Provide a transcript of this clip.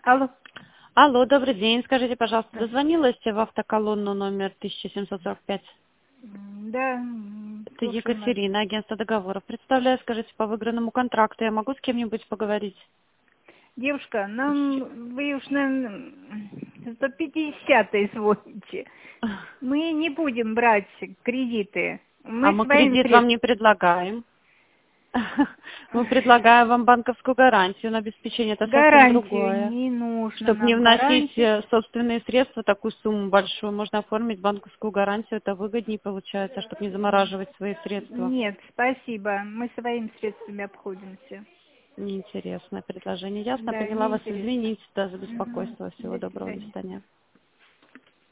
Алло. Алло, добрый день. Скажите, пожалуйста, Да. дозвонилась в автоколонну номер 1745? Да, Это слушаем вас. Екатерина, агентство договоров. Представляю, скажите, по выигранному контракту я могу с кем-нибудь поговорить? Девушка, нам вы уж, наверное, 150 изводите. Мы не будем брать кредиты. А Мы мы своим кредит вам средством. не предлагаем. Мы предлагаем вам банковскую гарантию на обеспечение. Это совсем Гарантию другое. не нужно Чтобы не нам вносить гарантии. собственные средства, такую сумму большую, можно оформить банковскую гарантию. Это выгоднее получается, чтобы не замораживать свои средства. Нет, спасибо. Мы своими средствами обходимся. Неинтересное предложение. Ясно, Да, поняла вас. неинтересно. Извините, да, за Угу. беспокойство. Всего До доброго, до свидания. свидания.